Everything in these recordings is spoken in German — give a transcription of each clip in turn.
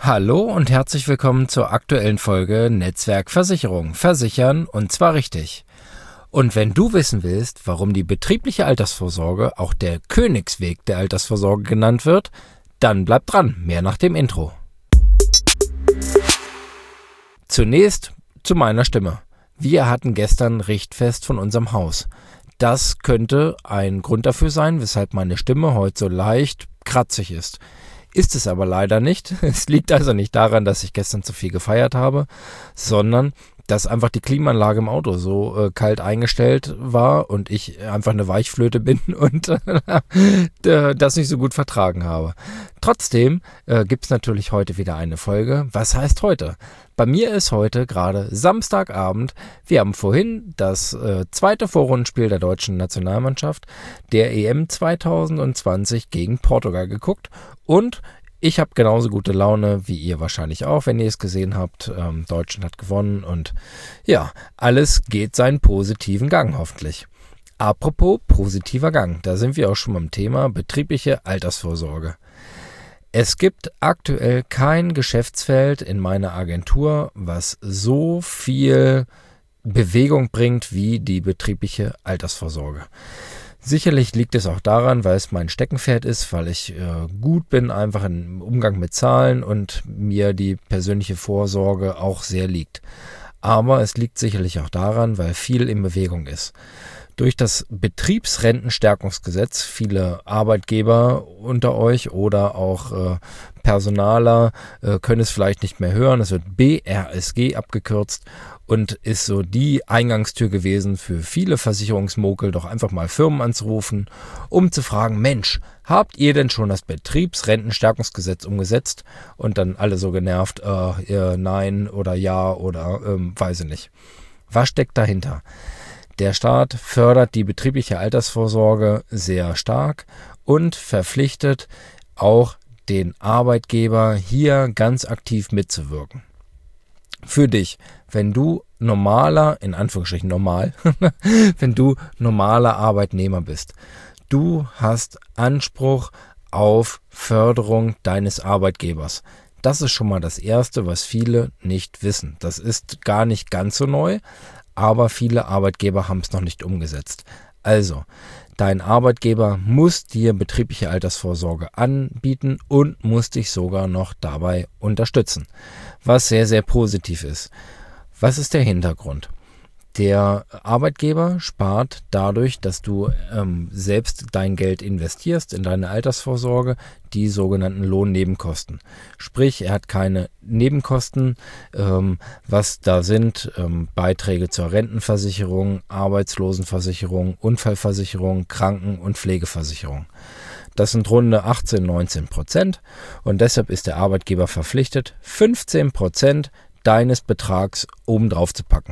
Hallo und herzlich willkommen zur aktuellen Folge Netzwerk Versicherung. Versichern und zwar richtig. Und wenn du wissen willst, warum die betriebliche Altersvorsorge auch der Königsweg der Altersvorsorge genannt wird, dann bleib dran, mehr nach dem Intro. Zunächst zu meiner Stimme. Wir hatten gestern Richtfest von unserem Haus. Das könnte ein Grund dafür sein, weshalb meine Stimme heute so leicht kratzig ist. Ist es aber leider nicht. Es liegt also nicht daran, dass ich gestern zu viel gefeiert habe, sondern dass einfach die Klimaanlage im Auto so kalt eingestellt war und ich einfach eine Weichflöte bin und das nicht so gut vertragen habe. Trotzdem gibt es natürlich heute wieder eine Folge. Was heißt heute? Bei mir ist heute gerade Samstagabend. Wir haben vorhin das zweite Vorrundenspiel der deutschen Nationalmannschaft der EM 2020 gegen Portugal geguckt und ich habe genauso gute Laune wie ihr wahrscheinlich auch, wenn ihr es gesehen habt. Deutschland hat gewonnen und ja, alles geht seinen positiven Gang hoffentlich. Apropos positiver Gang, da sind wir auch schon beim Thema betriebliche Altersvorsorge. Es gibt aktuell kein Geschäftsfeld in meiner Agentur, was so viel Bewegung bringt wie die betriebliche Altersvorsorge. Sicherlich liegt es auch daran, weil es mein Steckenpferd ist, weil ich gut bin einfach im Umgang mit Zahlen und mir die persönliche Vorsorge auch sehr liegt. Aber es liegt sicherlich auch daran, weil viel in Bewegung ist. Durch das Betriebsrentenstärkungsgesetz, viele Arbeitgeber unter euch oder auch Personaler können es vielleicht nicht mehr hören. Es wird BRSG abgekürzt und ist so die Eingangstür gewesen für viele Versicherungsmokel, doch einfach mal Firmen anzurufen, um zu fragen, Mensch, habt ihr denn schon das Betriebsrentenstärkungsgesetz umgesetzt? Und dann alle so genervt, nein oder ja oder weiß ich nicht. Was steckt dahinter? Der Staat fördert die betriebliche Altersvorsorge sehr stark und verpflichtet auch den Arbeitgeber, hier ganz aktiv mitzuwirken. Für dich, wenn du in Anführungsstrichen normal, wenn du normaler Arbeitnehmer bist, du hast Anspruch auf Förderung deines Arbeitgebers. Das ist schon mal das Erste, was viele nicht wissen. Das ist gar nicht ganz so neu, aber viele Arbeitgeber haben es noch nicht umgesetzt. Also, dein Arbeitgeber muss dir betriebliche Altersvorsorge anbieten und muss dich sogar noch dabei unterstützen, was sehr, sehr positiv ist. Was ist der Hintergrund? Der Arbeitgeber spart dadurch, dass du selbst dein Geld investierst in deine Altersvorsorge, die sogenannten Lohnnebenkosten. Sprich, er hat keine Nebenkosten, was da sind Beiträge zur Rentenversicherung, Arbeitslosenversicherung, Unfallversicherung, Kranken- und Pflegeversicherung. Das sind runde 18-19% und deshalb ist der Arbeitgeber verpflichtet, 15% deines Betrags obendrauf zu packen.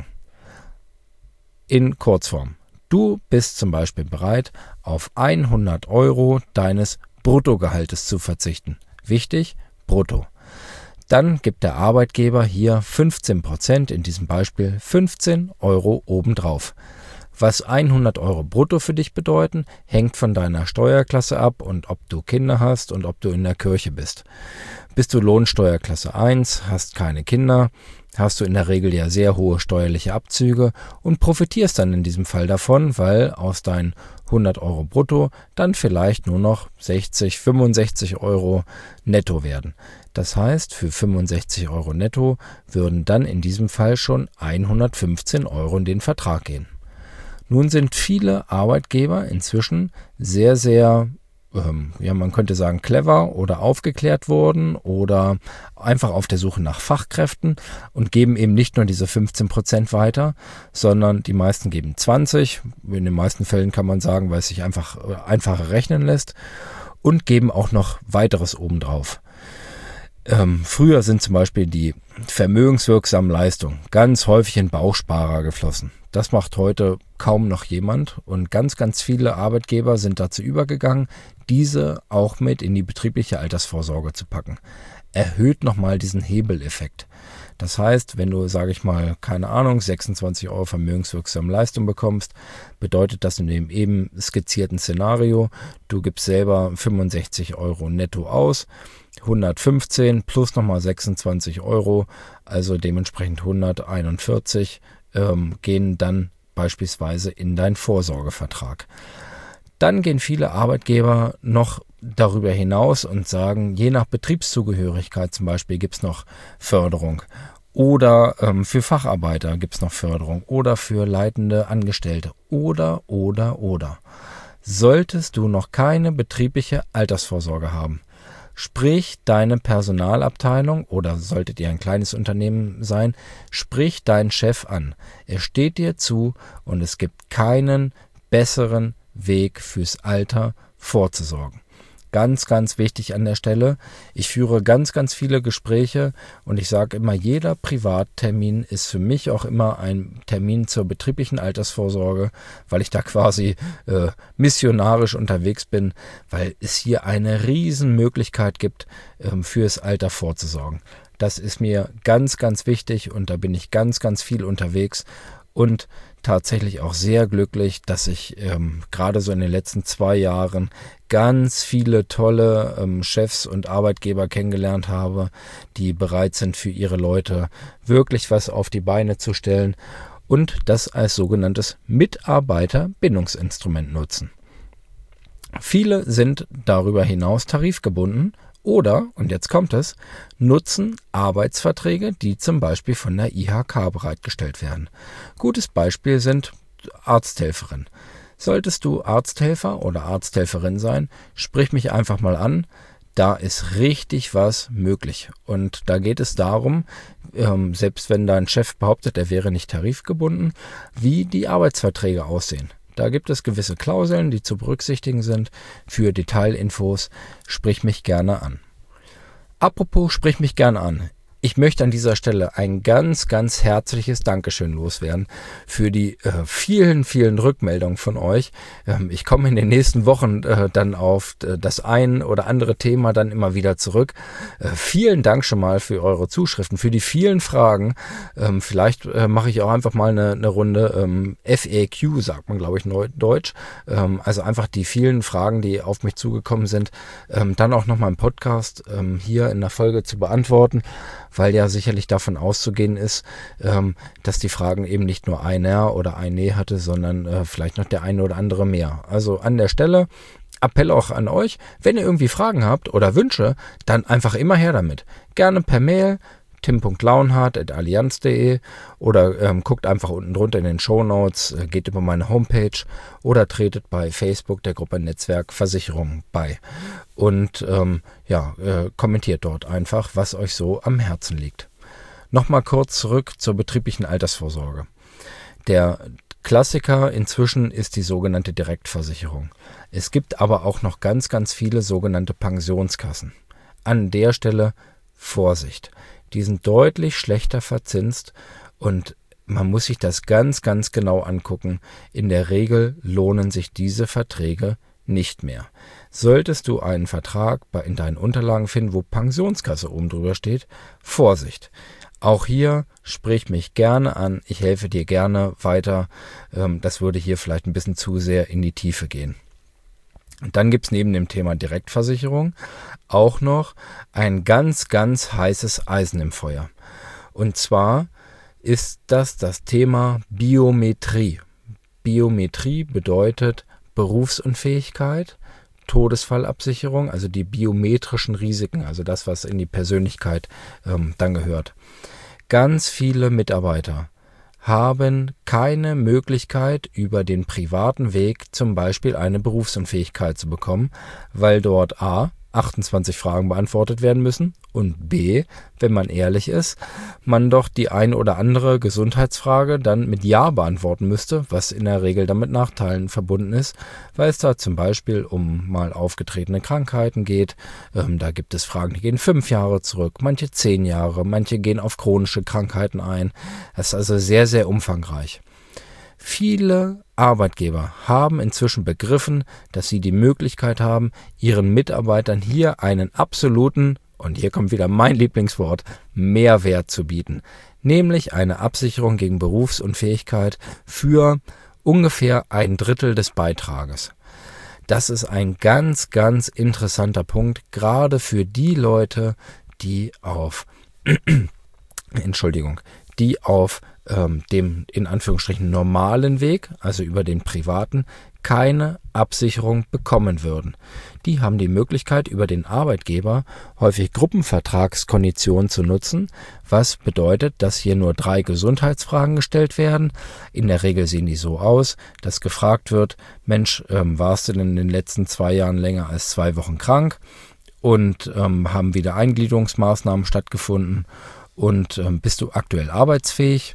In Kurzform. Du bist zum Beispiel bereit, auf 100 € deines Bruttogehaltes zu verzichten. Wichtig, brutto. Dann gibt der Arbeitgeber hier 15%, in diesem Beispiel 15 € obendrauf. Was 100 € brutto für dich bedeuten, hängt von deiner Steuerklasse ab und ob du Kinder hast und ob du in der Kirche bist. Bist du Lohnsteuerklasse 1, hast keine Kinder, hast du in der Regel ja sehr hohe steuerliche Abzüge und profitierst dann in diesem Fall davon, weil aus deinen 100 € brutto dann vielleicht nur noch 60, 65 € netto werden. Das heißt, für 65 € netto würden dann in diesem Fall schon 115 € in den Vertrag gehen. Nun sind viele Arbeitgeber inzwischen sehr, sehr, man könnte sagen clever oder aufgeklärt worden oder einfach auf der Suche nach Fachkräften und geben eben nicht nur diese 15% weiter, sondern die meisten geben 20%, in den meisten Fällen kann man sagen, weil es sich einfacher rechnen lässt und geben auch noch weiteres obendrauf. Früher sind zum Beispiel die vermögenswirksamen Leistungen ganz häufig in Bausparer geflossen. Das macht heute kaum noch jemand und ganz, ganz viele Arbeitgeber sind dazu übergegangen, diese auch mit in die betriebliche Altersvorsorge zu packen. Erhöht nochmal diesen Hebeleffekt. Das heißt, wenn du, sage ich mal, keine Ahnung, 26 € vermögenswirksame Leistung bekommst, bedeutet das in dem eben skizzierten Szenario, du gibst selber 65 € netto aus, 115 plus nochmal 26 Euro, also dementsprechend 141, gehen dann beispielsweise in deinen Vorsorgevertrag. Dann gehen viele Arbeitgeber noch darüber hinaus und sagen, je nach Betriebszugehörigkeit zum Beispiel gibt es noch Förderung. Oder für Facharbeiter gibt es noch Förderung oder für leitende Angestellte oder. Solltest du noch keine betriebliche Altersvorsorge haben, sprich deine Personalabteilung oder solltet ihr ein kleines Unternehmen sein, sprich deinen Chef an. Er steht dir zu und es gibt keinen besseren Weg fürs Alter vorzusorgen. Ganz, ganz wichtig an der Stelle. Ich führe ganz, ganz viele Gespräche und ich sage immer, jeder Privattermin ist für mich auch immer ein Termin zur betrieblichen Altersvorsorge, weil ich da quasi missionarisch unterwegs bin, weil es hier eine Riesenmöglichkeit gibt, fürs Alter vorzusorgen. Das ist mir ganz, ganz wichtig und da bin ich ganz, ganz viel unterwegs und tatsächlich auch sehr glücklich, dass ich gerade so in den letzten 2 Jahren ganz viele tolle Chefs und Arbeitgeber kennengelernt habe, die bereit sind, für ihre Leute wirklich was auf die Beine zu stellen und das als sogenanntes Mitarbeiterbindungsinstrument nutzen. Viele sind darüber hinaus tarifgebunden oder, und jetzt kommt es, nutzen Arbeitsverträge, die zum Beispiel von der IHK bereitgestellt werden. Gutes Beispiel sind Arzthelferin. Solltest du Arzthelfer oder Arzthelferin sein, sprich mich einfach mal an. Da ist richtig was möglich. Und da geht es darum, selbst wenn dein Chef behauptet, er wäre nicht tarifgebunden, wie die Arbeitsverträge aussehen. Da gibt es gewisse Klauseln, die zu berücksichtigen sind. Für Detailinfos sprich mich gerne an. Apropos sprich mich gerne an. Ich möchte an dieser Stelle ein ganz, ganz herzliches Dankeschön loswerden für die vielen, vielen Rückmeldungen von euch. Ich komme in den nächsten Wochen dann auf das ein oder andere Thema dann immer wieder zurück. Vielen Dank schon mal für eure Zuschriften, für die vielen Fragen. Vielleicht mache ich auch einfach mal eine Runde FAQ, sagt man, glaube ich, Neudeutsch. Also einfach die vielen Fragen, die auf mich zugekommen sind, dann auch nochmal im Podcast hier in der Folge zu beantworten, weil ja sicherlich davon auszugehen ist, dass die Fragen eben nicht nur einer oder eine hatte, sondern vielleicht noch der eine oder andere mehr. Also an der Stelle Appell auch an euch, wenn ihr irgendwie Fragen habt oder Wünsche, dann einfach immer her damit. Gerne per Mail tim.launhardt@allianz.de oder guckt einfach unten drunter in den Shownotes, geht über meine Homepage oder tretet bei Facebook der Gruppe Netzwerk Versicherung bei und kommentiert dort einfach, was euch so am Herzen liegt. Nochmal kurz zurück zur betrieblichen Altersvorsorge. Der Klassiker inzwischen ist die sogenannte Direktversicherung. Es gibt aber auch noch ganz, ganz viele sogenannte Pensionskassen. An der Stelle Vorsicht. Die sind deutlich schlechter verzinst und man muss sich das ganz, ganz genau angucken. In der Regel lohnen sich diese Verträge nicht mehr. Solltest du einen Vertrag in deinen Unterlagen finden, wo Pensionskasse oben drüber steht, Vorsicht. Auch hier sprich mich gerne an, ich helfe dir gerne weiter. Das würde hier vielleicht ein bisschen zu sehr in die Tiefe gehen. Und dann gibt es neben dem Thema Direktversicherung auch noch ein ganz, ganz heißes Eisen im Feuer. Und zwar ist das Thema Biometrie. Biometrie bedeutet Berufsunfähigkeit, Todesfallabsicherung, also die biometrischen Risiken, also das, was in die Persönlichkeit dann gehört. Ganz viele Mitarbeiter haben keine Möglichkeit, über den privaten Weg zum Beispiel eine Berufsunfähigkeit zu bekommen, weil dort a. 28 Fragen beantwortet werden müssen und b. wenn man ehrlich ist, man doch die ein oder andere Gesundheitsfrage dann mit Ja beantworten müsste, was in der Regel dann mit Nachteilen verbunden ist, weil es da zum Beispiel um mal aufgetretene Krankheiten geht. Da gibt es Fragen, die gehen 5 Jahre zurück, manche 10 Jahre, manche gehen auf chronische Krankheiten ein. Das ist also sehr, sehr umfangreich. Viele Arbeitgeber haben inzwischen begriffen, dass sie die Möglichkeit haben, ihren Mitarbeitern hier einen absoluten, und hier kommt wieder mein Lieblingswort, Mehrwert zu bieten. Nämlich eine Absicherung gegen Berufsunfähigkeit für ungefähr 1/3 des Beitrages. Das ist ein ganz, ganz interessanter Punkt, gerade für die Leute, die auf dem in Anführungsstrichen normalen Weg, also über den privaten, keine Absicherung bekommen würden. Die haben die Möglichkeit, über den Arbeitgeber häufig Gruppenvertragskonditionen zu nutzen, was bedeutet, dass hier nur 3 Gesundheitsfragen gestellt werden. In der Regel sehen die so aus, dass gefragt wird, Mensch, warst du denn in den letzten 2 Jahren länger als 2 Wochen krank und haben wieder Eingliederungsmaßnahmen stattgefunden und bist du aktuell arbeitsfähig?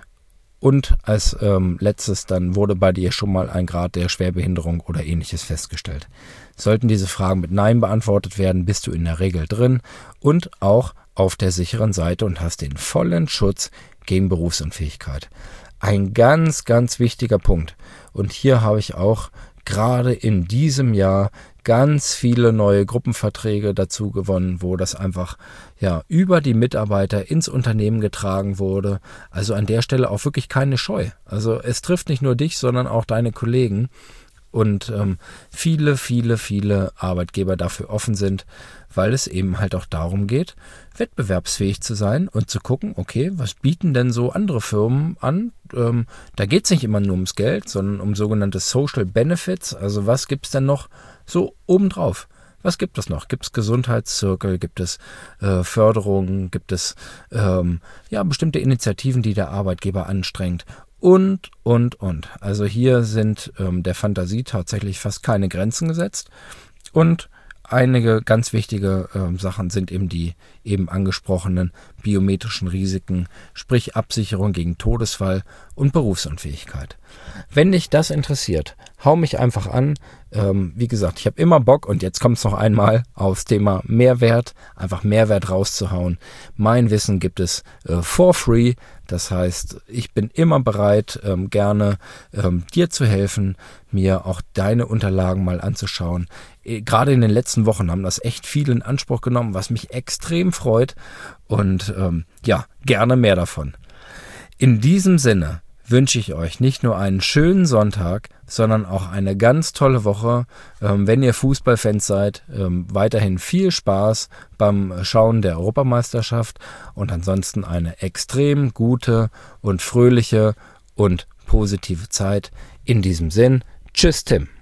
Und als letztes dann wurde bei dir schon mal ein Grad der Schwerbehinderung oder ähnliches festgestellt. Sollten diese Fragen mit Nein beantwortet werden, bist du in der Regel drin und auch auf der sicheren Seite und hast den vollen Schutz gegen Berufsunfähigkeit. Ein ganz, ganz wichtiger Punkt. Und hier habe ich auch gerade in diesem Jahr ganz viele neue Gruppenverträge dazu gewonnen, wo das einfach über die Mitarbeiter ins Unternehmen getragen wurde. Also an der Stelle auch wirklich keine Scheu. Also es trifft nicht nur dich, sondern auch deine Kollegen. Und viele, viele, viele Arbeitgeber dafür offen sind, weil es eben halt auch darum geht, wettbewerbsfähig zu sein und zu gucken, okay, was bieten denn so andere Firmen an? Da geht es nicht immer nur ums Geld, sondern um sogenannte Social Benefits. Also was gibt es denn noch so obendrauf? Was gibt es noch? Gibt es Gesundheitszirkel? Gibt es Förderungen? Gibt es bestimmte Initiativen, die der Arbeitgeber anstrengt? Und. Also hier sind der Fantasie tatsächlich fast keine Grenzen gesetzt. Und einige ganz wichtige Sachen sind eben die eben angesprochenen biometrischen Risiken, sprich Absicherung gegen Todesfall und Berufsunfähigkeit. Wenn dich das interessiert, hau mich einfach an. Wie gesagt, ich habe immer Bock und jetzt kommt es noch einmal aufs Thema Mehrwert, einfach Mehrwert rauszuhauen. Mein Wissen gibt es for free. Das heißt, ich bin immer bereit, gerne dir zu helfen, mir auch deine Unterlagen mal anzuschauen. Gerade in den letzten Wochen haben das echt viele in Anspruch genommen, was mich extrem freut und gerne mehr davon. In diesem Sinne wünsche ich euch nicht nur einen schönen Sonntag, sondern auch eine ganz tolle Woche. Wenn ihr Fußballfans seid, weiterhin viel Spaß beim Schauen der Europameisterschaft und ansonsten eine extrem gute und fröhliche und positive Zeit. In diesem Sinn, tschüss Tim.